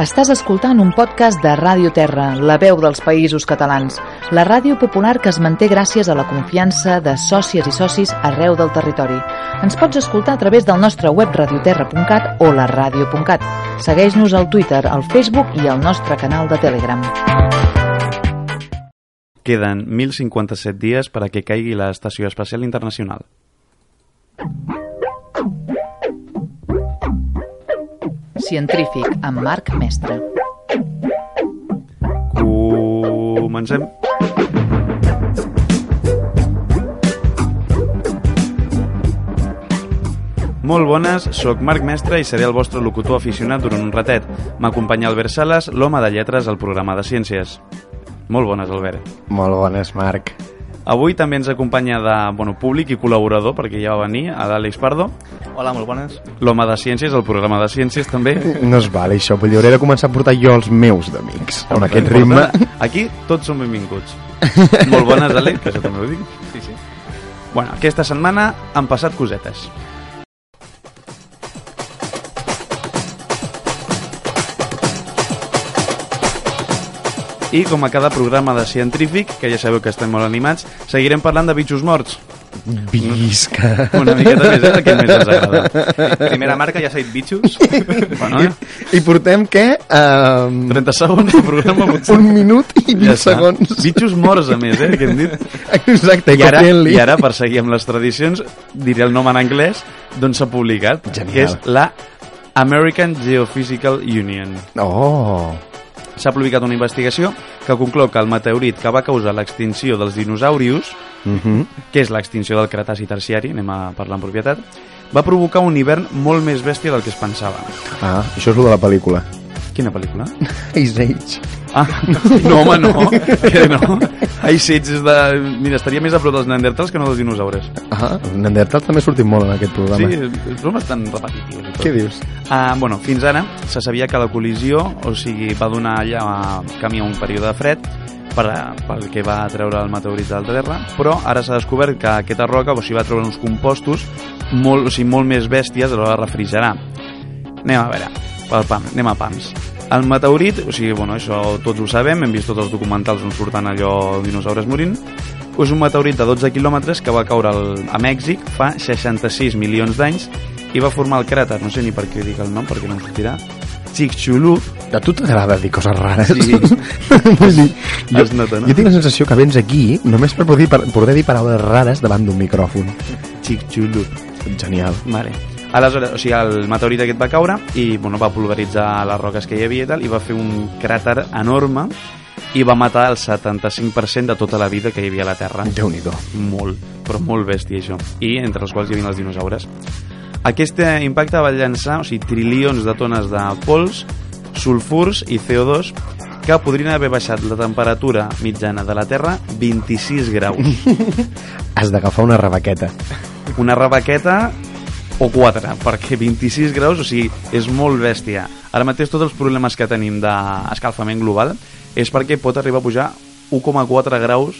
Estàs escoltant un podcast de Ràdio Terra, la veu dels països catalans, la ràdio popular que es manté gràcies a la confiança de sòcies i socis arreu del territori. Ens pots escoltar a través del nostre web radioterra.cat o la radio.cat. Segueix-nos al Twitter, al Facebook i al nostre canal de Telegram. Queden 1.057 dies per a que caigui l'Estació Espacial Internacional. Científic, amb Marc Mestre. Comencem. Molt bones, sóc Marc Mestre i seré el vostre locutor aficionat durant un ratet. M'acompanya Albert Sales, l'home de lletres al programa de ciències. Molt bones, Albert. Molt bones, Marc. Avui també ens acompanya de públic i col·laborador, perquè ja va venir, l'Àlex Pardo. Hola, molt bones. L'home de ciències, el programa de ciències també. No es val això, vull dir, hauré de començar a portar jo els meus d'amics. Amb aquest ritme... Aquí tots són benvinguts. Molt bones, Àlex, que això també ho dic. Sí. Bueno, aquesta setmana han passat cosetes. I com a cada programa de científic, que ja sabeu que estem molt animats, seguirem parlant de bitxos morts. Visca! Una miqueta més, el que més ens agrada. Primera marca, ja s'ha dit bitxos. Bueno, I portem, què? 30 segons de programa. Potser. 1 minut i 20 segons. Bitxos morts, a més, que hem dit. Exacte, I ara, per seguir amb les tradicions, diré el nom en anglès d'on s'ha publicat. Genial. Que és la American Geophysical Union. Oh! S'ha publicat una investigació que conclou que el meteorit que va causar l'extinció dels dinosaurios, que és l'extinció del Cretaci terciari, anem a parlar en propietat, va provocar un hivern molt més bèstia del que es pensava. Ah, això és el de la pel·lícula. Quina pel·lícula? Ice Age. Ah, no, home, no. Que no. Ice Age és de... Mira, estaria més a prop dels neandertals que no dels dinosaures. Ah, els neandertals també sortim molt en aquest programa. Sí, són bastant repetitius. Què dius? Bueno, fins ara se sabia que la col·lisió, o sigui, va donar allà camí a un període de fred pel que va treure el meteorit de la Terra, però ara s'ha descobert que aquesta roca va treure uns compostos molt més bèsties a l'hora de refrigerar. Anem a veure, anem a pams. El meteorit, o sigui, això tots ho sabem, hem vist tots els documentals on surten allò dinosaures morint, és un meteorit de 12 quilòmetres que va caure a Mèxic fa 66 milions d'anys i va formar el cràter, no sé ni per què dic el nom, perquè no em sortirà, Chicxulub. A tu t'agrada dir coses rares? Sí. Vull dir, Es nota, no? Jo tinc la sensació que vens aquí només per poder dir paraules rares davant d'un micròfon. Chicxulub. Genial. Vale. Aleshores, o sigui, el meteorit aquest va caure i va pulveritzar les roques que hi havia i tal, i va fer un cràter enorme i va matar el 75% de tota la vida que hi havia a la Terra. Déu-n'hi-do. Molt, però molt bèstia això. I entre els quals hi havia els dinosaures. Aquest impacte va llançar, trilions de tones de pols, sulfurs i CO2 que podrien haver baixat la temperatura mitjana de la Terra 26 graus. Has d'agafar una rebaqueta. Una rebaqueta o 4, perquè 26 graus, o sigui, és molt bèstia. Ara mateix tots els problemes que tenim d'escalfament global és perquè pot arribar a pujar 1,4 graus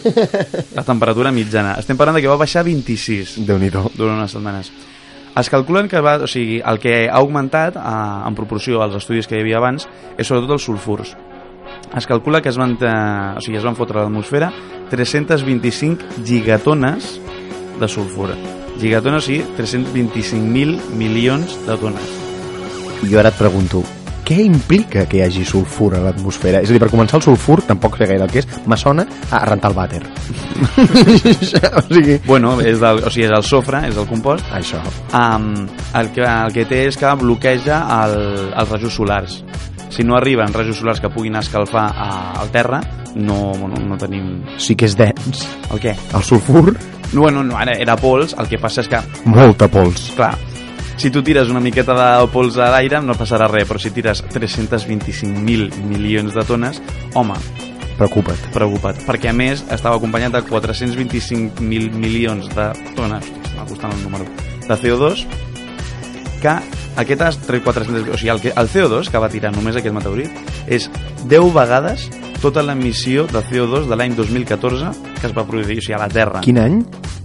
la temperatura mitjana. Estem parlant de que va baixar 26 Déu-n'hi-do. durant unes setmanes. Es calculen que el que ha augmentat en proporció als estudis que hi havia abans és sobretot els sulfurs. Es calcula que es van fotre a l'atmosfera 325 gigatones de sulfur. Gigatones, sí, 325.000 milions de tones. I jo ara et pregunto, què implica que hi hagi sulfur a l'atmosfera? És a dir, per començar, el sulfur, tampoc sé gaire el que és, me sona a rentar el vàter. O sigui... Bueno, és el sofre, és el compost. Això. El que té és que bloqueja els rajos solars. Si no arriben rajos solars que puguin escalfar a terra, no tenim... Sí que és dens. El què? El sulfur? No, ara era pols, el que passa és que... Molta pols. Clar, si tu tires una miqueta de pols a l'aire no passarà res, però si tires 325.000 milions de tones, home... Preocupa't. Perquè a més estava acompanyat de 425.000 milions de tones, m'ha costat el número, de CO2, que aquestes 400... O sigui, el CO2 que va tirar només aquest meteorit és 10 vegades tota l'emissió de CO2 de l'any 2014 que es va produir, a la Terra. Quin any?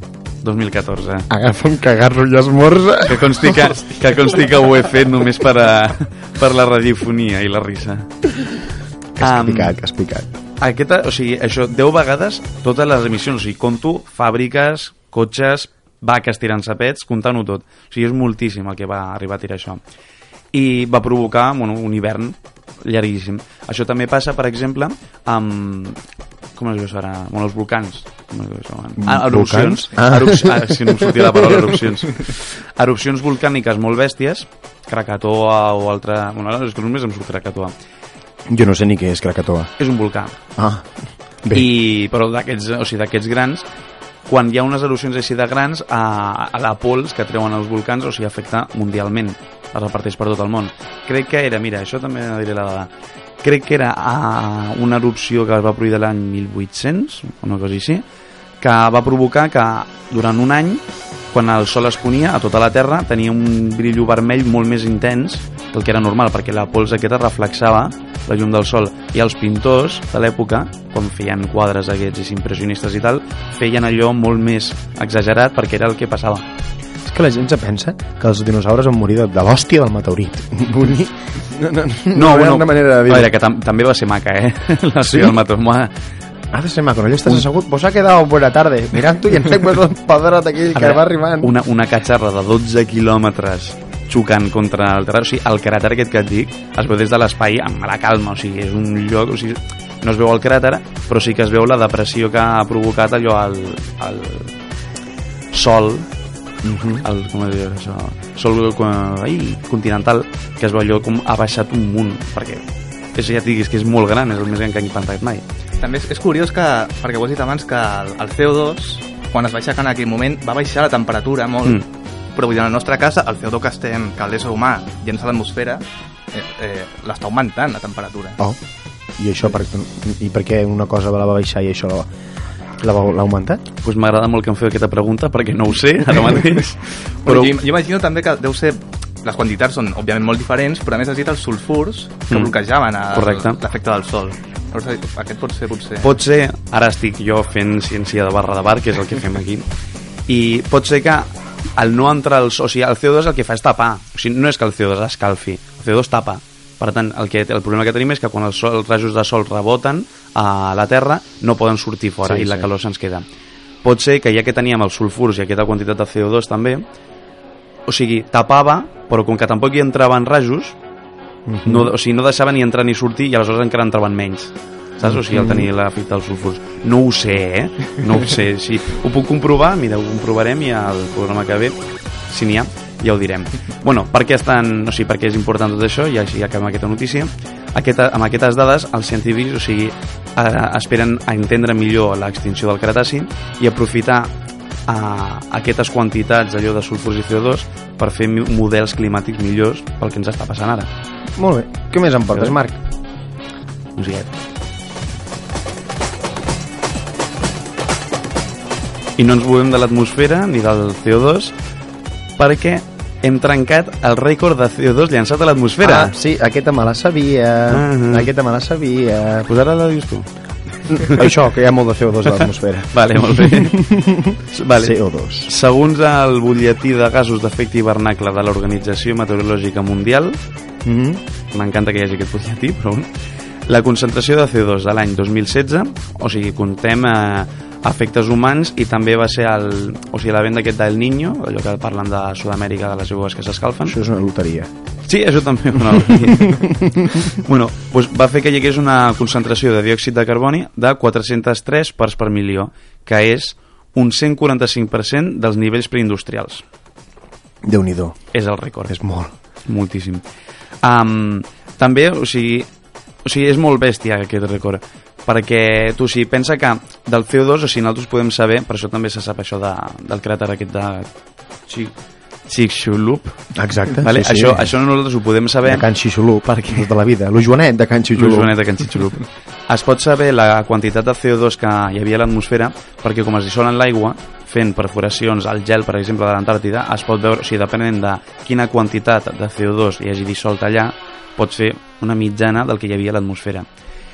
2014. Agafa un cagarro i esmorza. Que consti que ho he fet només per la radiofonia i la risa. Que has picat. O sigui, això, 10 vegades totes les emissions, o sigui, conto fàbriques, cotxes, vaques tirant sapets, comptant-ho tot. O sigui, és moltíssim el que va arribar a tirar això. I va provocar un hivern llarguíssim. Això també passa, per exemple, amb... Com es diu ara? Els volcans. Erupcions. Si no em sortia la paraula, erupcions. Erupcions volcàniques molt bèsties, Krakatoa o altra... és que només em surt Krakatoa. Jo no sé ni què és Krakatoa. És un volcà. Bé. Però d'aquests grans, quan hi ha unes erupcions així de grans, a la pols que treuen els volcans, o sigui, afecta mundialment, es reparteix per tot el món. Crec que era, mira, això també diré la dada, crec que era una erupció que es va produir l'any 1800, una cosa així, que va provocar que durant un any, quan el sol es ponia a tota la Terra, tenia un brillo vermell molt més intens del que era normal, perquè la pols aquesta reflexava la llum del sol, i els pintors de l'època, quan feien quadres aquests impressionistes i tal, feien allò molt més exagerat perquè era el que passava. És que la gent se pensa que els dinosaures van morir de l'hòstia del meteorit. No, una manera de dir. A veure, que també va ser maca, Sí? El meteorit. Ha de ser maco, no? Ja estàs assegut, vos ha quedat buena tarde, mirant-ho i ens hem vist el pedrot aquell que va arribant. Una catxarra de 12 quilòmetres xocant contra el terra, o sigui, el cràter aquest que et dic es veu des de l'espai amb la calma, o sigui, és un lloc, o sigui, no es veu el cràter, però sí que es veu la depressió que ha provocat allò al sol, com es diu això, sol continental, que es veu allò com ha baixat un munt, perquè ja et diguis que és molt gran, és el més gran que han implantat mai. També és curiós que, perquè ho has dit abans, que el CO2, quan es va aixecar en aquell moment, va baixar la temperatura molt, però vull dir, en la nostra casa, el CO2 que l'ésser humà llença a l'atmosfera l'està augmentant, la temperatura. I això per què una cosa la va baixar i això l'ha augmentat? Pues m'agrada molt que em feu aquesta pregunta, perquè no ho sé ara mateix. Però jo imagino també que deu ser... Les quantitats són, òbviament, molt diferents, però a més has dit els sulfurs que bloquejaven l'efecte del sol. Aquest pot ser, potser... Pot ser, ara estic jo fent ciència de barra de bar, que és el que fem aquí, i pot ser que al no entrar el sol... O sigui, el CO2 el que fa és tapar. O sigui, no és que el CO2 escalfi, el CO2 tapa. Per tant, el problema que tenim és que quan els rajos de sol reboten a la Terra no poden sortir fora i la calor se'ns queda. Pot ser que ja que teníem els sulfurs i aquesta quantitat de CO2 també, o sigui, tapava, però com que tampoc hi entraven rajos, no deixava ni entrar ni sortir i aleshores encara entraven menys, saps? O sigui, al tenir l'efecte dels sulfurs. No ho sé, no ho sé. Si ho puc comprovar, mira, ho comprovarem i al programa que ve, si n'hi ha, ja ho direm. Bueno, per què és important tot això? I així acabem aquesta notícia. Amb aquestes dades, els científics, o sigui, esperen a entendre millor l'extinció del Cretaci i aprofitar aquestes quantitats allò de sulfurs i CO2 per fer models climàtics millors pel que ens està passant ara. Molt bé. Què més em portes, Marc? Musiquet. I no ens movem de l'atmosfera ni del CO2 perquè hem trencat el rècord de CO2 llançat a l'atmosfera. Sí, aquesta me la sabia. Aquesta me la sabia. Pues ara la dius tu. Això, que hi ha molt de CO2 a l'atmosfera. Vale, molt bé. Vale. CO2. Segons el butlletí de gasos d'efecte hivernacle de l'Organització Meteorològica Mundial, m'encanta que hi hagi aquest butlletí, però la concentració de CO2 a l'any 2016, o sigui, contem efectes humans, i també va ser l'event d'aquest del Niño, allò que parlen de Sud-amèrica, de les aigües que s'escalfen. Això és una loteria. Sí, això també és una loteria. Bueno, doncs va fer que hi hagués una concentració de diòxid de carboni de 403 parts per milió, que és un 145% dels nivells preindustrials. Déu-n'hi-do. És el rècord. És molt. Moltíssim. També, o sigui, és molt bèstia aquest rècord, perquè tu, si pensa que del CO2, o sigui, nosaltres podem saber, per això també se sap això del cràter aquest de Chicxulub. Exacte. Vale? Sí. Això nosaltres ho podem saber. De Can Xixulub, perquè tota la vida. Lo Joanet de Can Xixulub. Lo Joanet de Can Xixulub. Es pot saber la quantitat de CO2 que hi havia a l'atmosfera, perquè com es dissol en l'aigua, fent perforacions al gel, per exemple, de l'Antàrtida, es pot veure, o sigui, depenent de quina quantitat de CO2 hi hagi dissolt allà, pots fer una mitjana del que hi havia a l'atmosfera.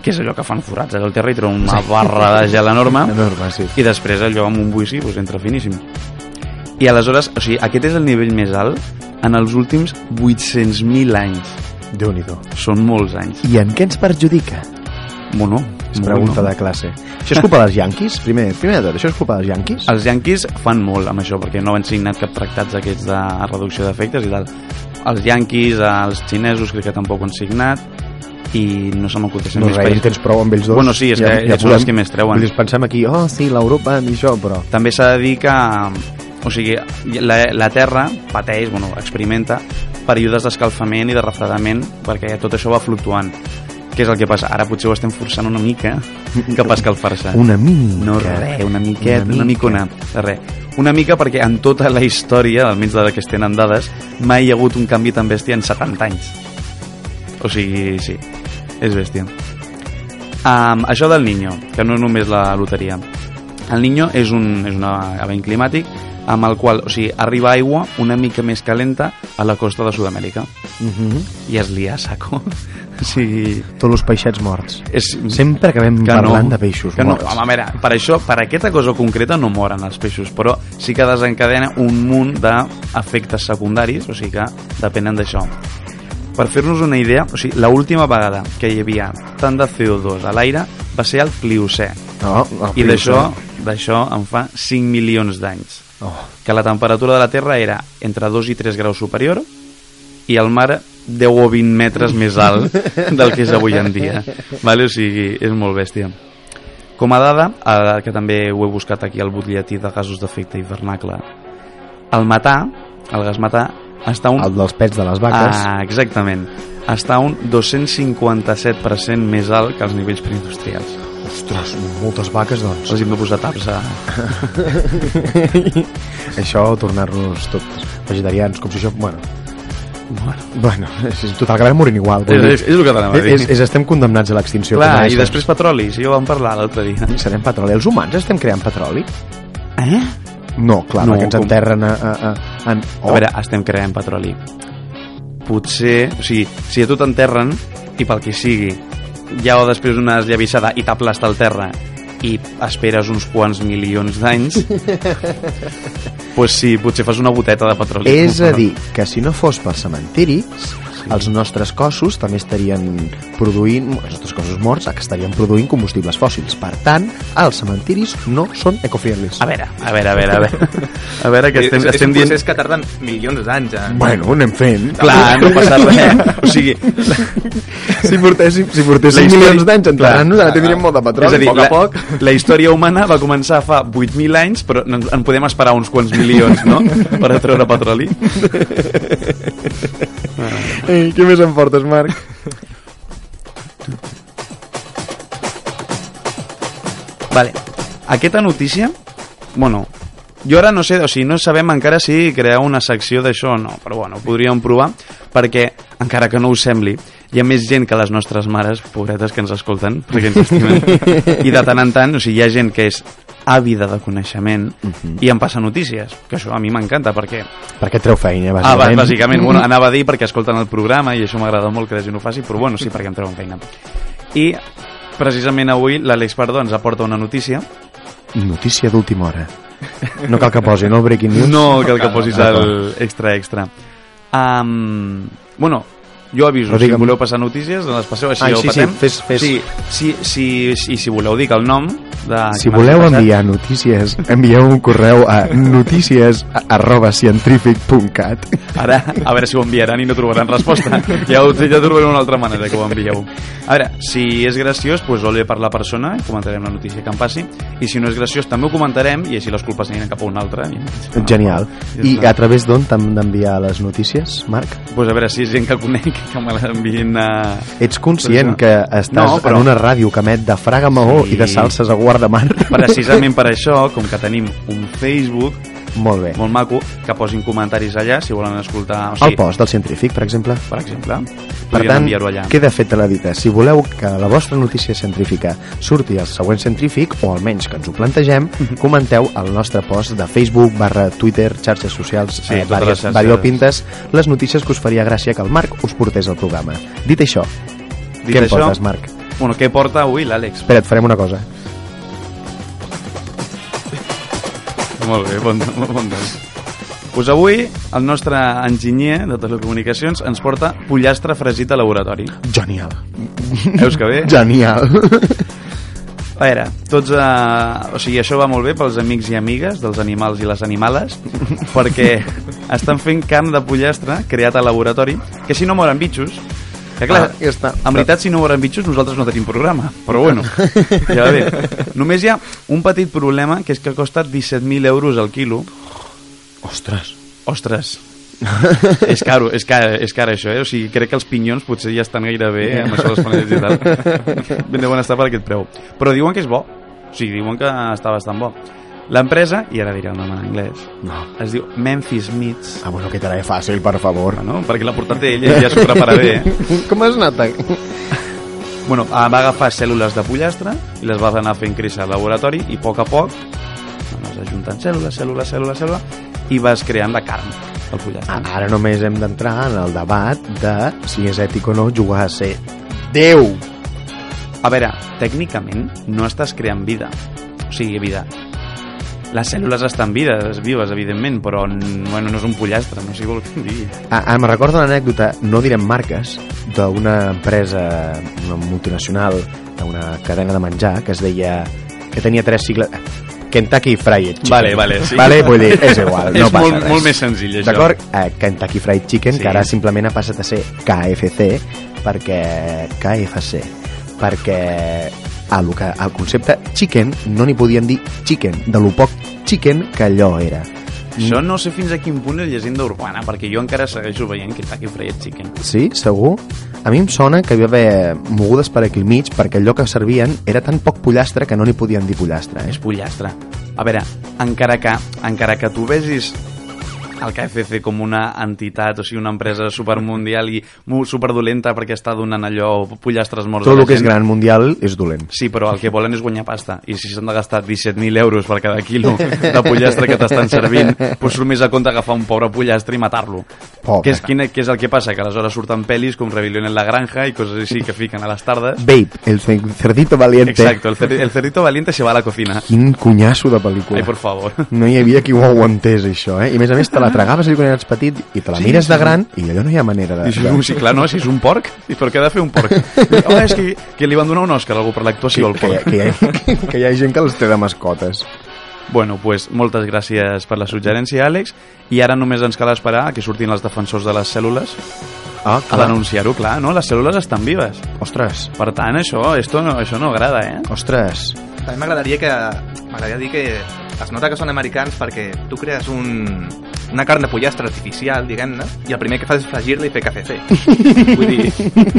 que és allò que fan forats al terra i treuen una barra de gel enorme, sí. i després allò amb un buici doncs, entra finíssim. I aleshores, o sigui, aquest és el nivell més alt en els últims 800.000 anys. Déu-n'hi-do. Són molts anys. I en què ens perjudica? Bueno, És pregunta de classe. Això és culpa dels Yankees? Primer de tot, això és culpa dels Yankees? Els Yankees fan molt amb això, perquè no han signat cap tractats aquests de reducció d'efectes i tal. Els Yankees, els xinesos crec que tampoc han signat, i no se m'acudeix No, res, tens prou amb ells dos. Bueno, sí, és que són els que més treuen. Vull dir, pensem aquí, sí, l'Europa i això, però... També s'ha de dir que, o sigui, la Terra pateix, experimenta períodes d'escalfament i de refredament, perquè tot això va fluctuant. Què és el que passa? Ara potser ho estem forçant una mica cap a escalfar-se. Una mica. No, res, una micona. Res. Una mica perquè en tota la història, almenys de la que es tenen dades, mai hi ha hagut un canvi tan bèstia en 70 anys. O sigui, sí, és bèstia. Això del Niño, que no és només la loteria. El Niño és un event climàtic amb el qual, o sigui, arriba aigua una mica més calenta a la costa de Sud-amèrica. I es lia a saco. O sigui... Tots els peixets morts. És... Sempre acabem parlant de peixos morts. No, a veure, per aquesta cosa concreta no moren els peixos, però sí que desencadena un munt d'efectes secundaris, o sigui que depenen d'això. Per fer-nos una idea, o sigui, l'última vegada que hi havia tant de CO2 a l'aire va ser al Pliocè. I d'això en fa 5 milions d'anys. Que la temperatura de la Terra era entre 2 i 3 graus superior i el mar 10 o 20 metres més alt del que és avui en dia. Vale? O sigui, és molt bèstia. Com a dada, que també ho he buscat aquí al butlletí de gasos d'efecte hivernacle, el gas metà, està un... El dels pets de les vaques. Exactament. Està un 257% més alt que els nivells preindustrials. Ostres, moltes vaques, doncs. Els hem de posar taps a... Això, tornar-nos tots vegetarians, com si això... Bueno, total, acabem morint igual. És el que t'anava a dir. Estem condemnats a l'extinció. Clar, i després petroli, si ho vam parlar l'altre dia. Serem petroli. Els humans estem creant petroli? No, clar, no, perquè ens enterren A veure, estem creant petroli. Potser, o sigui, si a tu t'enterren i pel que sigui ja o després una esllavissada i t'aplasta el terra i esperes uns quants milions d'anys, doncs sí, potser fas una boteta de petroli. És a dir, que si no fos per cementiris, els nostres cossos també estarien produint, els nostres cossos morts estarien produint combustibles fòssils. Per tant, els cementiris no són ecofriendlis. A veure que estem dient... És que tarden milions d'anys. Bueno, ho anem fent. Clar, no passa res. O sigui... Si portéssim milions d'anys enterrant-nos, ara tindríem molt de petroli. És a dir, a poc. La història humana va començar fa 8.000 anys, però en podem esperar uns quants milions, no?, per treure petroli. Què més em portes, Marc? Vale, aquesta notícia, jo ara no sé, o sigui, no sabem encara si crear una secció d'això o no, però ho podríem provar, perquè, encara que no us sembli, hi ha més gent que les nostres mares, pobretes, que ens escolten, perquè ens estimen, i de tant en tant, o sigui, hi ha gent que és àvida de coneixement i em passa notícies, que això a mi m'encanta perquè treu feina, bàsicament. Bàsicament, anava a dir perquè escolten el programa i això m'agrada molt que la gent ho faci, però sí, perquè em treuen feina. I precisament avui l'Àlex Pardó ens aporta una notícia d'última hora. No cal que posi, no el breaking news? No cal que posis el extra. Jo aviso, si voleu passar notícies, les passeu així o passem. Sí, si voleu dir el nom si voleu enviar notícies, envieu un correu a notícies@scientific.cat. Ara, a veure si ho enviaran i no trobaran resposta. Ja trobarem una altra manera que ho envieu. A veure, si és graciós, doncs ole per la persona, comentarem la notícia que em passi, i si no és graciós també ho comentarem i així les culpes aniran cap a una altra. Genial. I a través d'on t'hem d'enviar les notícies, Marc? Doncs a veure, si és gent que conec, que me l'enviïn a... Ets conscient que estàs en una ràdio que emet de Fraga Maó i de Salses a Guardamar? Precisament per això, com que tenim un Facebook molt bé, molt maco, que posin comentaris allà si volen escoltar... El post del científic, per exemple. Per tant, queda feta la dita. Si voleu que la vostra notícia científica surti al següent científic, o almenys que ens ho plantegem, comenteu al nostre post de Facebook, /Twitter, xarxes socials, variopintes, les notícies que us faria gràcia que el Marc us portés al programa. Dit això, què em portes, Marc? Bueno, què porta avui l'Àlex? Espera't, farem una cosa. Molt bé, bon dia. Pues avui el nostre enginyer de telecomunicacions ens porta pollastre fregit a laboratori. Genial. Veus que bé? Genial. A veure, tots... O sigui, això va molt bé pels amics i amigues dels animals i les animales, perquè estan fent carn de pollastre creat a laboratori, que si no moren bitxos... Que clar, en veritat, si no moren bitxos, nosaltres no tenim programa. Però bueno, ja va bé. Només hi ha un petit problema, que és que costa 17.000 euros al quilo. Ostres. És car això, O sigui, crec que els pinyons potser ja estan gairebé amb això dels panells i tal. Ben deuen estar per aquest preu. Però diuen que és bo. O sigui, diuen que està bastant bo. L'empresa, i ara diré el nom en anglès, es diu Memphis Meats. Bueno, que te la he fàcil, per favor. Bueno, perquè l'ha portat ell i ja s'ho prepara bé. Com has anat? Bueno, va agafar cèl·lules de pollastre i les va anar fent créixer al laboratori i a poc vas ajuntant cèl·lula i vas creant la carn del pollastre. Ara només hem d'entrar en el debat de si és ètic o no jugar a ser Déu. A veure, tècnicament no estàs creant vida. O sigui, vida. Les cèl·lules estan vives, evidentment, però bueno, no és un pollastre, no sé si vol dir. Me recordo una anècdota, no direm marques, d'una empresa, una multinacional, d'una cadena de menjar, que es deia... que tenia 3 sigles... Kentucky Fried Chicken. Vale, sí. Vull dir, és igual, no passa res. És molt més senzill, això. D'acord? Kentucky Fried Chicken, sí. Que ara simplement ha passat a ser KFC, perquè el concepte chicken no n'hi podien dir chicken, de lo poc chicken que allò era. Això no sé fins a quin punt és llegenda urbana, perquè jo encara segueixo veient Kentucky Fried Chicken. Sí? Segur? A mi em sona que hi va haver mogudes per aquí al mig, perquè allò que servien era tan poc pollastre que no n'hi podien dir pollastre. És pollastre. A veure, encara que tu vegis el KFC com una entitat, o sigui, una empresa supermundial i superdolenta perquè està donant allò pollastres morts. Tot el que és gran mundial és dolent. Sí, però el que volen és guanyar pasta. I si s'han de gastar 17.000 euros per cada quilo de pollastre que t'estan servint, doncs surt més a compte agafar un pobre pollastre i matar-lo. Què és el que passa? Que aleshores surten pel·lis com Rebelión en la Granja i coses així que fiquen a les tardes. Babe, el cerdito valiente. Exacto, el cerdito valiente se va a la cocina. Quin cunyasso de pel·lícula. Ai, por favor. No hi havia qui ho aguantés, això, I a més te la tragaves quan eres petit i te la mires de gran i allò no hi ha manera de... Sí, clar, no? Si és un porc, i per què ha de fer un porc? És que li van donar un Òscar a algú per l'actuació al porc. Que hi ha gent que els té de mascotes. Bueno, pues moltes gràcies per la suggerència, Àlex, i ara només ens cal esperar que surtin els defensors de les cèl·lules a denunciar-ho, clar, no? Les cèl·lules estan vives. Ostres. Per tant, això no agrada, Ostres. També m'agradaria dir que es nota que són americans perquè tu crees una carn de pollastre artificial, diguem-ne, i el primer que fas és fregir-la i fer KFC. Vull dir...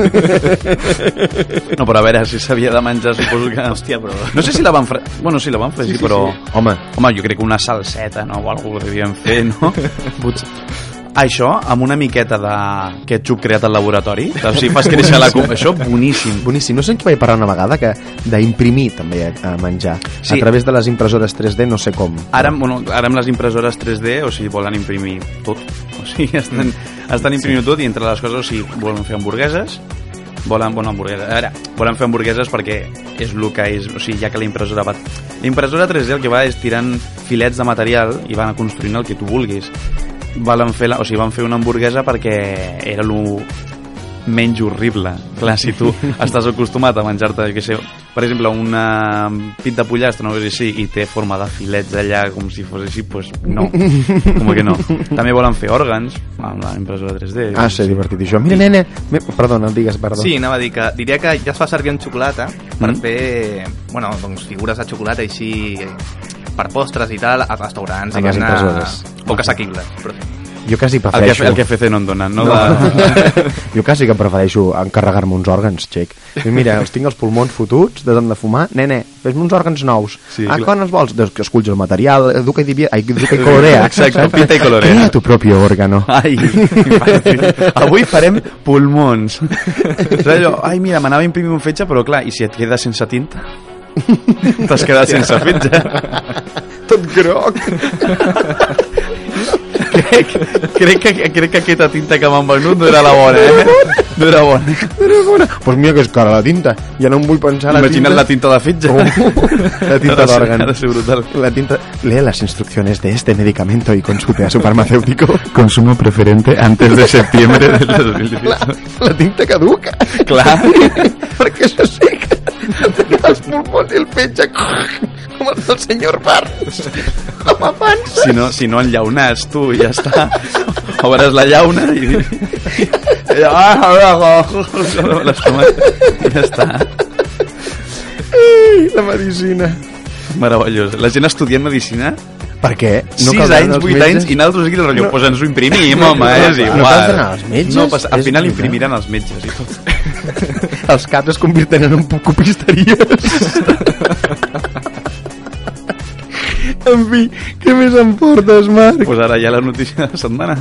No, però a veure, si s'havia de menjar, suposo que... Hòstia, però... No sé si la van fregir... Bueno, sí, la van fregir, sí, però... Sí. Home, jo crec que una salseta, no? O alguna cosa devien fer, no? Això, amb una miqueta de ketchup creat al laboratori, o sigui, fas créixer la cup. Això, boníssim. Boníssim. No sé en què vaig parlar una vegada, que d'imprimir també a menjar. Sí. A través de les impressores 3D, no sé com. Ara amb les impressores 3D, o sigui, volen imprimir tot. O sigui, estan imprimint tot i entre les coses, o sigui, volen fer hamburgueses, volen fer hamburgueses perquè és el que és, o sigui, ja que la impressora 3D el que va és tirant filets de material i van construint el que tu vulguis. Van fer una hamburguesa perquè era el menys horrible. Clar, si tu estàs acostumat a menjar-te, jo què sé, per exemple, una pit de pollastre, no? Així, i té forma de filets allà com si fos així, doncs no, com que no. També volen fer òrgans amb la impressora 3D. Sí, divertit això. Mira, nene, perdona, digues, perdó. Sí, anava a dir que diria que ja es fa servir en xocolata per fer, figures de xocolata així per postres i tal, a restaurants, poc assequibles, però sí. Jo quasi prefereixo... El KFC no en donen, no? Jo quasi que prefereixo encarregar-me uns òrgans, xec. Mira, els tinc els pulmons fotuts, de tant de fumar. Nene, fes-me uns òrgans nous. Sí, quan els vols? Doncs que esculls el material, educa i colorea. Exacte, pinta i colorea. Crea tu propi òrgano. Ai, avui farem pulmons. Ai, mira, m'anava a imprimir un fetge, però clar, i si et quedes sense tinta? T'has quedat sense fetge. Tot groc. crec que aquesta tinta que m'han venut no era la bona, No era bona. Pues mira que és cara la tinta. Ja no em vull pensar Imagina't la tinta de fetge. La tinta d'òrgan. Ha de ser brutal. La tinta... Lea las instrucciones de este medicamento y consulte a su farmacéutico. Consumo preferente antes de septiembre del 2018. La tinta caduca. Clar. Perquè això sí que els pulmons i el fetge com el del senyor Barnes. Com a pansa. Si no enllaunes tu, ja està. Obres la llauna i... l'estómac. Ja està. La medicina. Meravellós. La gent estudiant medicina... Per què? No 6 anys, 8 anys, i nosaltres aquí el rotllo, pues ens ho imprimim, home, és igual. No cal anar als metges? No, al final imprimiran els metges i tot. Els caps es convirten en copisteries. En fi, què més em portes, Marc? Pues ara ja la notícia de la setmana.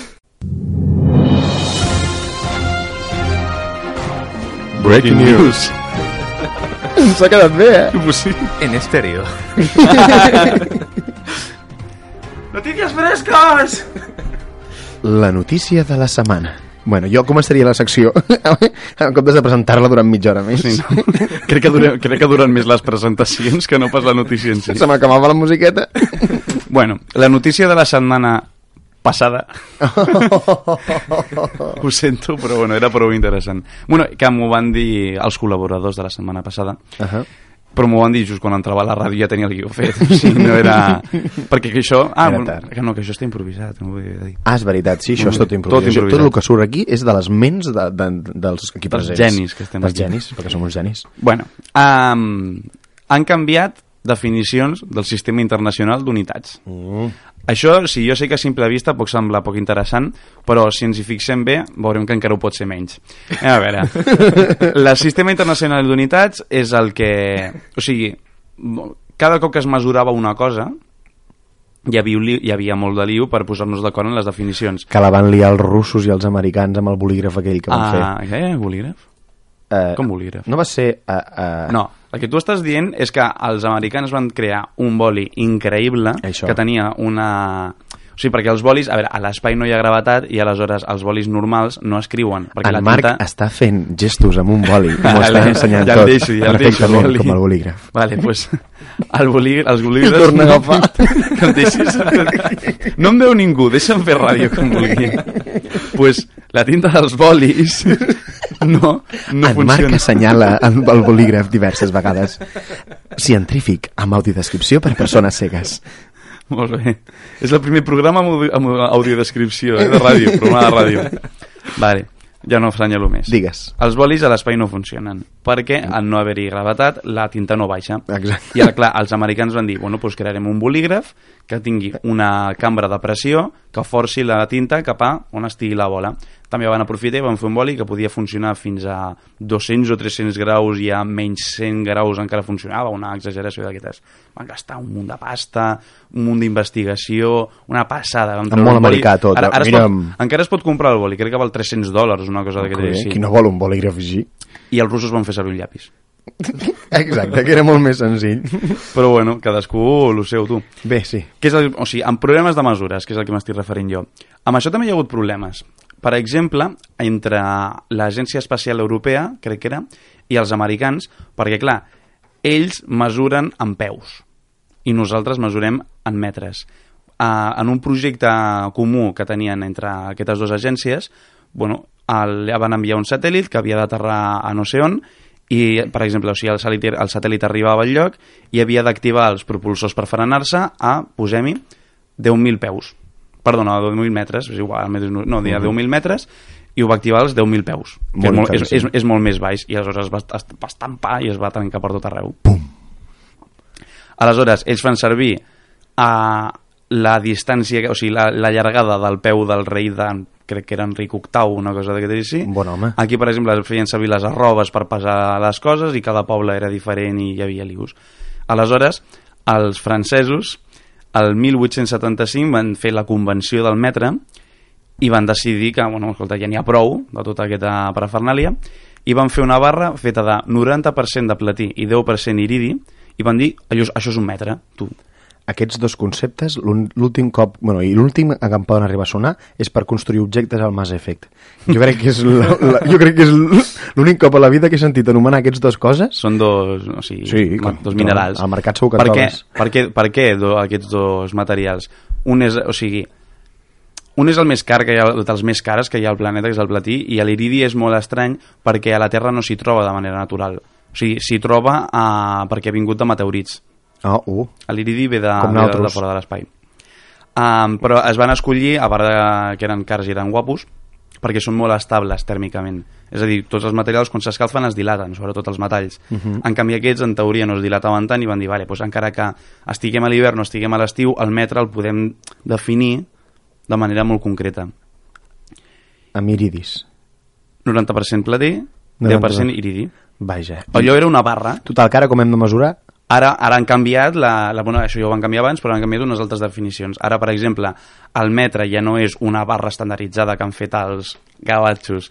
Breaking news. Ens ha quedat bé, Pues sí. En estéreo. Notícies fresques! La notícia de la setmana. Bueno, jo començaria la secció en comptes de presentar-la durant mitja hora més. Sí, no? crec que duren més les presentacions que no pas la notícia en si. Se m'acabava la musiqueta. Bueno, la notícia de la setmana passada ho sento, però bueno, era prou interessant. Bueno, que m'ho van dir els col·laboradors de la setmana passada. Però m'ho van dir just quan entrava a la ràdio, ja tenia el guió fet. O sigui, no era... Perquè que això... que això està improvisat, no ho vull dir. És veritat, sí, això és tot improvisat. Tot el que surt aquí és de les ments dels aquí presents. Dels genis que estem aquí. Dels genis, perquè som uns genis. Bueno, han canviat definicions del sistema internacional d'unitats. Això, sí, jo sé que a simple vista pot semblar poc interessant, però si ens hi fixem bé, veurem que encara ho pot ser menys. A veure, el sistema internacional d'unitats és el que... O sigui, cada cop que es mesurava una cosa, hi havia molt de liu per posar-nos d'acord en les definicions. Que la van liar els russos i els americans amb el bolígraf aquell que van fer. Què? Bolígraf? Com bolígraf? No va ser... No, el que tu estàs dient és que els americans van crear un boli increïble que tenia una... O sigui, perquè els bolis... A veure, a l'espai no hi ha gravetat i aleshores els bolis normals no escriuen. En Marc està fent gestos amb un boli i m'ho està ensenyant tot. Ja el deixo, com el bolígraf. Vale, doncs els bolígrafs... El torna a agafar. Que em deixis... No em veu ningú, deixa'm fer ràdio com vulgui. Doncs la tinta dels bolis... No funciona. En Marc assenyala el bolígraf diverses vegades. Científic, amb audiodescripció per persones cegues. Molt bé. És el primer programa amb audiodescripció, de ràdio, programa de ràdio. Vale, ja no assenyalo més. Digues. Els bolis a l'espai no funcionen, perquè al no haver-hi gravetat, la tinta no baixa. Exacte. I ara, clar, els americans van dir, bueno, doncs crearem un bolígraf que tingui una cambra de pressió que forci la tinta cap a on estigui la bola. També van aprofitar i van fer un boli que podia funcionar fins a 200 o 300 graus i a menys 100 graus encara funcionava, una exageració d'aquestes. Van gastar un munt de pasta, un munt d'investigació, una passada. Molt americà tot. Ara encara es pot comprar el boli, crec que val $300, una cosa d'aquestes. Qui no vol un bolígraf així? I els russos van fer servir un llapis. Exacte, que era molt més senzill. Però bueno, cadascú lo seu, tu. Bé, sí. O sigui, amb problemes de mesures, que és el que m'estic referint jo. Amb això també hi ha hagut problemes. Per exemple, entre l'Agència Espacial Europea, crec que era, i els americans, perquè, clar, ells mesuren en peus i nosaltres mesurem en metres. En un projecte comú que tenien entre aquestes dues agències, bueno, van enviar un satèl·lit que havia d'aterrar a no sé on i, per exemple, o sigui, el satèl·lit arribava al lloc i havia d'activar els propulsors per frenar-se a, posem-hi, 10.000 peus. Perdona, 10.000 metres, és igual, no, deia 10.000 metres, i ho va activar als 10.000 peus, que és molt més baix, i aleshores va estampar i es va trencar per tot arreu. Pum! Aleshores, ells fan servir la distància, o sigui, la llargada del peu del rei crec que era Enric VIII, una cosa d'aquest així. Bon home. Aquí, per exemple, feien servir les arrobes per pesar les coses i cada poble era diferent i hi havia lius. Aleshores, els francesos el 1875 van fer la convenció del metre i van decidir que, bueno, escolta, ja n'hi ha prou de tota aquesta parafernàlia i van fer una barra feta de 90% de platí i 10% iridi i van dir, això és un metre, tu. aquests dos conceptes, l'últim cop, bueno, i l'últim que em poden arribar a sonar és per construir objectes al Mass Effect. Jo crec que és l'únic cop a la vida que he sentit anomenar aquests dos coses. Són dos, o sigui, dos minerals. Al mercat segur que trobes. Per què aquests dos materials? Un és el més car que hi ha, dels més cares que hi ha al planeta, que és el platí, i l'iridi és molt estrany perquè a la Terra no s'hi troba de manera natural. O sigui, s'hi troba perquè ha vingut de meteorits. L'iridi ve de fora de l'espai. Però es van escollir, a part que eren cars i eren guapos, perquè són molt estables tèrmicament. És a dir, tots els materials quan s'escalfen es dilaten, sobretot els metalls. En canvi aquests en teoria no es dilataven tant i van dir, vale, doncs encara que estiguem a l'hivern o estiguem a l'estiu, el metre el podem definir de manera molt concreta. Amb iridis. 90% platí, 10% iridi. Vaja. Allò era una barra. Total, que ara com hem de mesurar? Ara han canviat, bueno, això ja ho van canviar abans, però han canviat unes altres definicions. Ara, per exemple, el metre ja no és una barra estandarditzada que han fet els gavatxos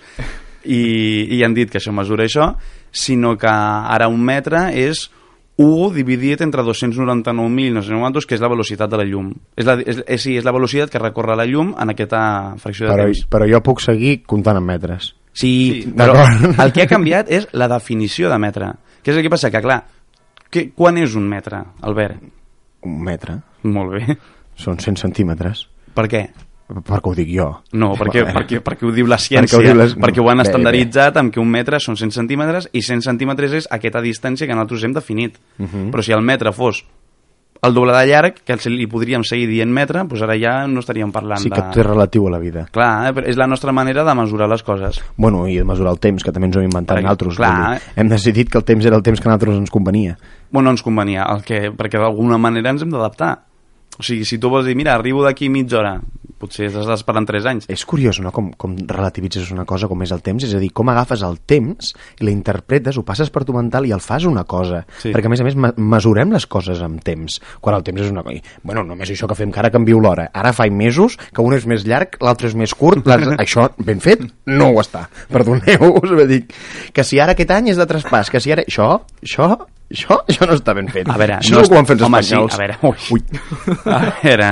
i han dit que això mesura això, sinó que ara un metre és 1 dividit entre 299.000, no sé quantos, que és la velocitat de la llum. És la velocitat que recorre la llum en aquesta fracció de temps. Però jo puc seguir comptant en metres. Sí, però el que ha canviat és la definició de metre. Què és el que passa? Que, clar, quan és un metre, Albert? Un metre? Molt bé. Són 100 centímetres. Per què? Perquè ho dic jo. No, perquè ho diu la ciència, perquè ho han estandarditzat amb que un metre són 100 centímetres i 100 centímetres és aquesta distància que nosaltres hem definit. Però si el metre fos el doble de llarg, que li podríem seguir dient metre, doncs ara ja no estaríem parlant de... Sí, que tot és relatiu a la vida. Clar, és la nostra manera de mesurar les coses. Bueno, i de mesurar el temps, que també ens ho hem inventat nosaltres. Hem decidit que el temps era el temps que a nosaltres ens convenia. Bueno, ens convenia, perquè d'alguna manera ens hem d'adaptar. O sigui, si tu vols dir, mira, arribo d'aquí mitja hora, potser has d'esperar 3 anys. És curiós, no?, com relativitzes una cosa com és el temps, és a dir, com agafes el temps i l'interpretes, ho passes per tu mental i el fas una cosa. Sí. Perquè, a més, mesurem les coses amb temps, quan el temps és una cosa... Bueno, només això que fem, que ara canvio l'hora. Ara fa mesos que un és més llarg, l'altre és més curt, això ben fet no ho està. Perdoneu, us ho dic. Que si ara aquest any és de traspàs, que si ara... Això no està ben fet. A veure, això no és com ho han fet els espanyols. Sí, a veure,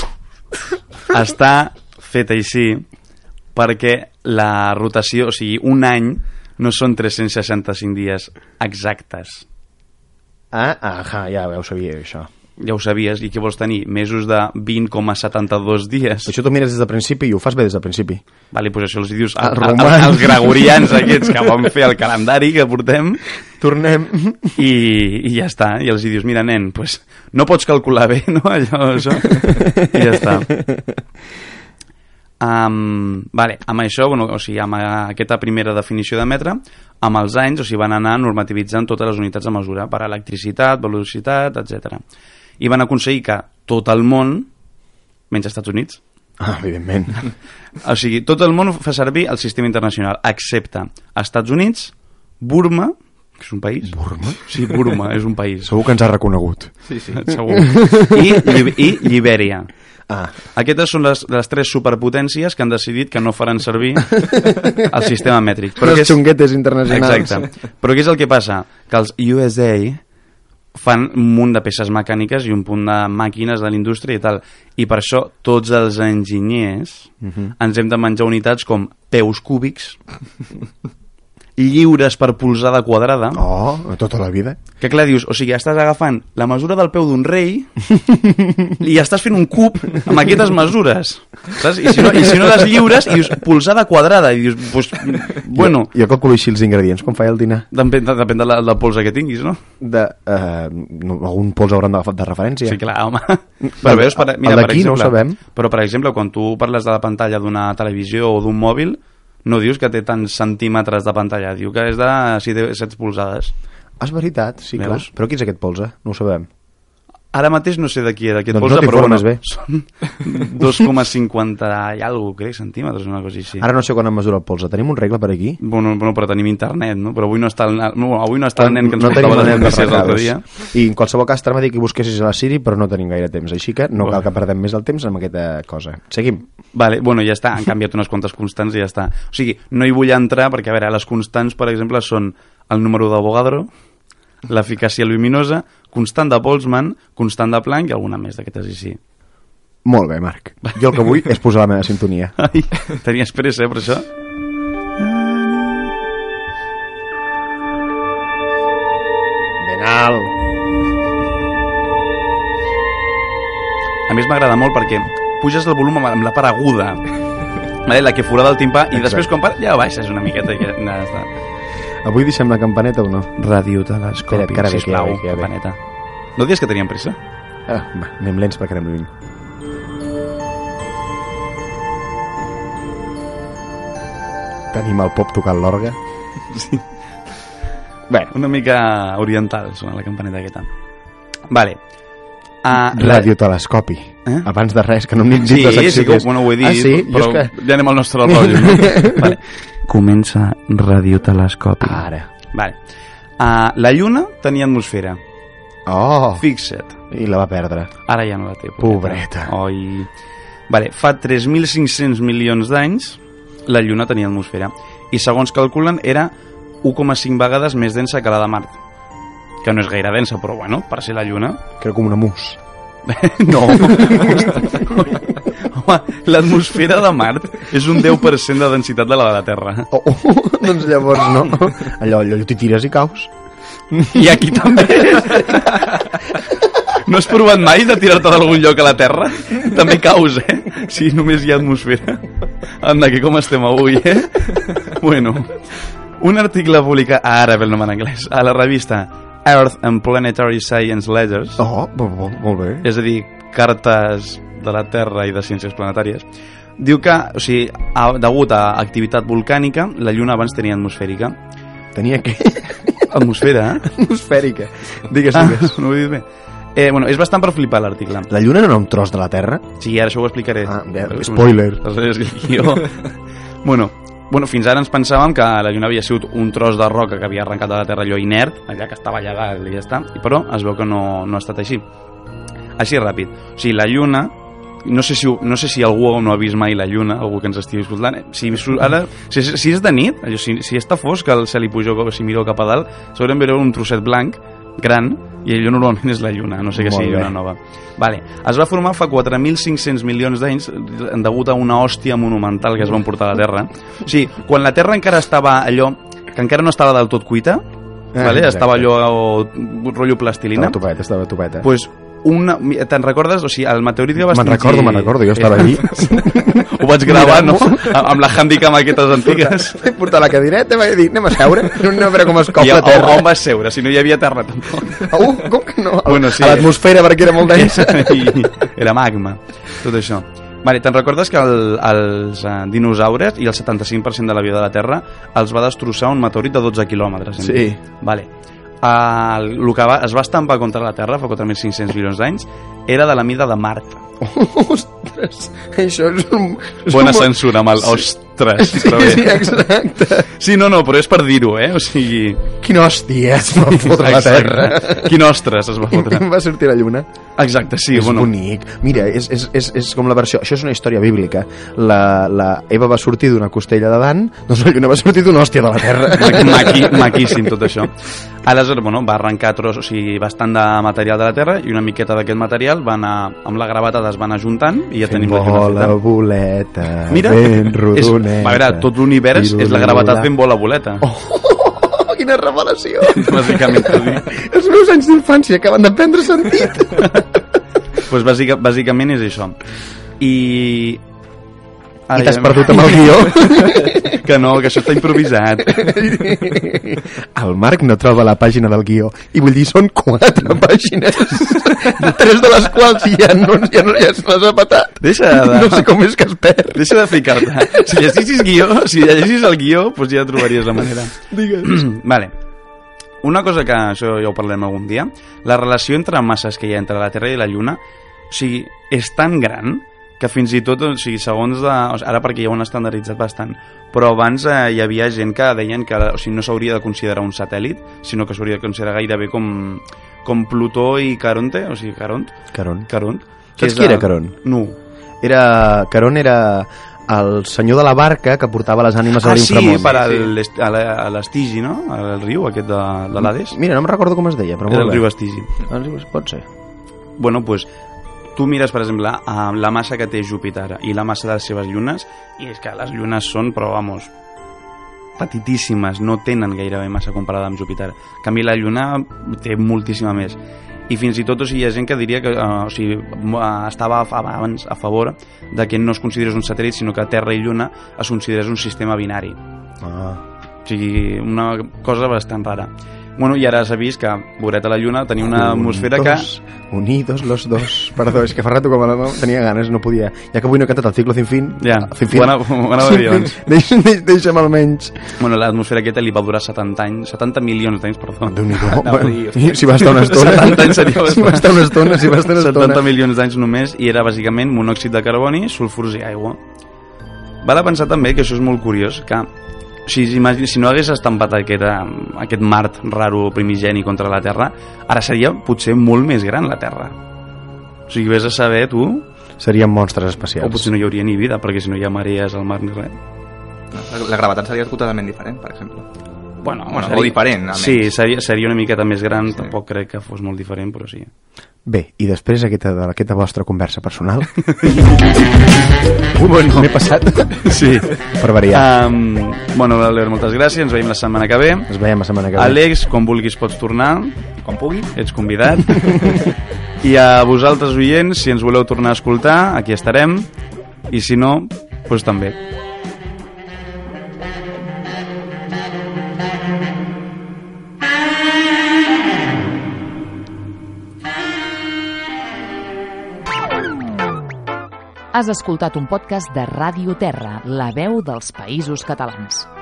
està fet així perquè la rotació, o sigui, un any no són 365 dies exactes. Ja ho sabia, això. Ja ho sabies, i què vols tenir? Mesos de 20,72 dies. Això t'ho mires des del principi i ho fas bé des del principi. Vale, doncs això els dius els gregorians aquests que van fer el calendari que portem. Tornem. I ja està. I els dius, mira, nen, pues, no pots calcular bé, no? Això. I ja està. Vale, amb això, bueno, o sigui, amb aquesta primera definició de metre, amb els anys, o sigui, van anar normativitzant totes les unitats de mesura per a electricitat, velocitat, etc. I van aconseguir que tot el món, menys als Estats Units, evidentment, o sigui, tot el món fa servir el sistema internacional, excepte Estats Units, Burma, que és un país. Burma? Sí, Burma és un país. Segur que ens ha reconegut. Sí, segur. I Libèria. Aquestes són les 3 superpotències que han decidit que no faran servir el sistema mètric. Les xunguetes internacionals. Exacte. Però què és el que passa? Que els USA fan un munt de peces mecàniques i un punt de màquines de la indústria i tal. I per això tots els enginyers ens hem de menjar unitats com peus cúbics, lliures per polzada quadrada. Tota la vida. Que clar, dius, o sigui, estàs agafant la mesura del peu d'un rei i estàs fent un cub amb aquestes mesures, saps? I si no les lliures, i dius, polzada quadrada, i dius, pues, bueno... Jo calculo així els ingredients, com faig el dinar. Depèn del polze que tinguis, no? Algun polze hauran de referència. Sí, clar, home. Però veus, mira, per exemple, no ho sabem. Però, per exemple, quan tu parles de la pantalla d'una televisió o d'un mòbil, no dius que té tants centímetres de pantalla, diu que és de 7 polzades. És veritat, sí, clar. Però qui és aquest polze? No ho sabem. Ara mateix no sé de qui era aquest polze, no però bueno, són 2,50 i alguna cosa, centímetres, una cosa així. Ara no sé quan em mesura el polze. Tenim un regle per aquí? Bueno, però tenim internet, no? Però avui no està el nen que ens portava les notícies l'altre dia. I en qualsevol cas t'anava a dir que busquessis a la Siri, però no tenim gaire temps, així que no cal que perdem més el temps amb aquesta cosa. Seguim. Vale, bueno, ja està, han canviat unes quantes constants i ja està. O sigui, no hi vull entrar perquè, a veure, les constants, per exemple, són el número d'Avogadro, l'eficàcia luminosa, constant de Boltzmann, constant de Planck i alguna més d'aquestes així. Molt bé, Marc. Jo el que vull és posar la meva sintonia. Ai, tenies pressa, per això? Ben alt. A més m'agrada molt perquè puges el volum amb la part aguda, vale? La que forada el timpà, i després quan ja baixes una miqueta i ja està. Avui deixem la campaneta o no? Radiotelescopi, sisplau, campaneta. No dius que teníem pressa? Va, anem lents perquè anem lluny. Tenim el pop tocant l'orgue. Sí. Bé, una mica oriental sona la campaneta aquesta. Vale. Radiotelescopi. Abans de res, que no m'he dit la secció. Sí, bueno, ho he dit, però que... ja anem al nostre rotllo. No? Vale. Comença Radiotelescopi. Ara. Vale. La Lluna tenia atmosfera. Oh! Fixa't. I la va perdre. Ara ja no la té. Pobreta. Oi. Vale, fa 3.500 milions d'anys la Lluna tenia atmosfera. I segons calculen era 1,5 vegades més densa que la de Mart. Que no és gaire densa, però bueno, per ser la Lluna... Creu com una mus. No. Home, l'atmosfera de Mart és un 10% de densitat de la de la Terra. Doncs llavors no. Allò t'hi tires i caus. I aquí també. No has provat mai de tirar-te d'algun lloc a la Terra? També caus, Si només hi ha atmosfera. Anda, que com estem avui, Bueno, un article publicat ara, pel nom en anglès, a la revista Earth and Planetary Science Letters. Molt bé. És a dir, cartes de la Terra i de ciències planetàries. Diu que, o sigui, degut a activitat volcànica, la Lluna abans tenia atmosfèrica. Tenia què? Atmosfera, Atmosfèrica. Digues. No ho he dit bé. Bueno, és bastant per flipar l'article. La Lluna no era un tros de la Terra? Sí, ara això ho explicaré. Spoiler. Bueno, fins ara ens pensàvem que la Lluna havia sigut un tros de roca que havia arrencat de la Terra allò inert, allà que estava allà dalt i ja està, però es veu que no ha estat així. Així ràpid. O sigui, la Lluna, no sé si algú no ha vist mai la Lluna, algú que ens estigui escoltant, si és de nit, allò, si està fosc, el cel hi puja, si mireu cap a dalt, segurament veureu un trosset blanc, gran, i allò normalment és la Lluna, no sé que sigui una nova. Vale. Es va formar fa 4.500 milions d'anys degut a una hòstia monumental que es va emportar a la Terra. O sigui, quan la Terra encara estava allò, que encara no estava del tot cuita, vale? Estava allò rotllo plastilina. Estava topeta. Pues te'n recordes? O sigui, el meteorit que va extingir... Me'n recordo, jo estava allí. Ho vaig gravar, no? Amb la handicam aquestes antigues. He portat la cadireta i vaig dir, anem a seure, no a veure com es cop la terra. On vas seure? Si no hi havia terra, tampoc. Com que no? Bueno, sí. A l'atmosfera, perquè era molt densa. Era magma, tot això. Vale, te'n recordes que els dinosaures i el 75% de la vida de la Terra els va destrossar un meteorit de 12 quilòmetres? Sí. Vale. El que es va estampar contra la Terra fa 4.500 milions d'anys era de la mida de Mart. Ostres, això és un... Bona censura amb el ostres. Sí, exacte. Sí, no, però és per dir-ho, O sigui... Quina hòstia es va fotre la Terra. Quin ostres es va fotre. I va sortir la Lluna. Exacte, sí. És bonic. Mira, és com la versió... Això és una història bíblica. La Eva va sortir d'una costella d'Adam, doncs la Lluna va sortir d'una hòstia de la Terra. Maquíssim, tot això. Aleshores, va arrencar bastant de material de la Terra i una miqueta d'aquest material va anar amb la gravatada, es van ajuntant i ja tenim la Lluna feta. Bola, boleta, mira, ben rodoneta. A veure, tot l'univers és la gravetat ben bola, boleta. Quina revelació! Bàsicament t'ho dic. Els meus anys d'infància acaben de prendre sentit. Pues bàsicament és això. I t'has perdut amb el guió? Que no, que això està improvisat. El Marc no troba la pàgina del guió. I vull dir, són 4 pàgines. 3 de les quals ja se les ha patat. No sé com és que es perd. Deixa de ficar-te. Si llegeixis el guió, doncs ja trobaries la manera. Digues. Vale. Una cosa que això ja ho parlem algun dia, la relació entre masses que hi ha entre la Terra i la Lluna, o sigui, és tan gran que fins i tot, o sigui, segons ara perquè ja ho han estandarditzat bastant, però abans hi havia gent que deien que no s'hauria de considerar un satèl·lit, sinó que s'hauria de considerar gairebé com Plutó i Caronte, o sigui, Caron. Saps qui era Caron? No. Caron era el senyor de la barca que portava les ànimes a l'inframón. Sí, per a l'Estigi, no? El riu aquest de l'Hades. Mira, no me'n recordo com es deia, però era el riu Estigi. Pot ser. Bueno, doncs, tu mires, per exemple, la massa que té Júpiter i la massa de les seves llunes, i és que les llunes són, però, vamos, petitíssimes, no tenen gairebé massa comparada amb Júpiter. En canvi, la lluna té moltíssima més. I fins i tot, hi ha gent que diria que estava abans a favor de que no es considerés un satèl·lit, sinó que Terra i Lluna es considerés un sistema binari. O sigui, una cosa bastant rara. Bueno, i ara s'ha vist que, veureta la Lluna, tenia una atmosfera que... Unidos los dos. Perdó, és que fa rato com tenia ganes, no podia. Ja que avui no he cantat el Ciclo Sin Fin... Ja, ho anava a dir abans. Deixa'm almenys. Bueno, l'atmosfera aquesta li va durar 70 anys, 70 milions d'anys, perdó. Déu-n'hi-do. Si va estar una estona... 70 anys seria bastant. Si va estar una estona... 70 milions d'anys només, i era bàsicament monòxid de carboni, sulfurs i aigua. Val a pensar també que això és molt curiós, que si no hagués estampat aquest Mart raro primigeni contra la Terra, ara seria potser molt més gran la Terra. O sigui, vés a saber, tu... Serien monstres espacials. O potser no hi hauria ni vida, perquè si no hi ha marees al mar ni res. La gravetat seria totalment diferent, per exemple. Bueno, o diferent, almenys. Sí, seria una miqueta més gran, sí. Tampoc crec que fos molt diferent, però sí. Bé, i després d'aquesta vostra conversa personal... Bueno, m'he passat. Sí. Per variar. Bueno, Albert, moltes gràcies, ens veiem la setmana que ve. Ens veiem la setmana que ve. Àlex, quan vulguis pots tornar. Quan pugui. Ets convidat. I a vosaltres, oients, si ens voleu tornar a escoltar, aquí estarem. I si no, doncs també. Has escoltat un podcast de Ràdio Terra, la veu dels Països Catalans.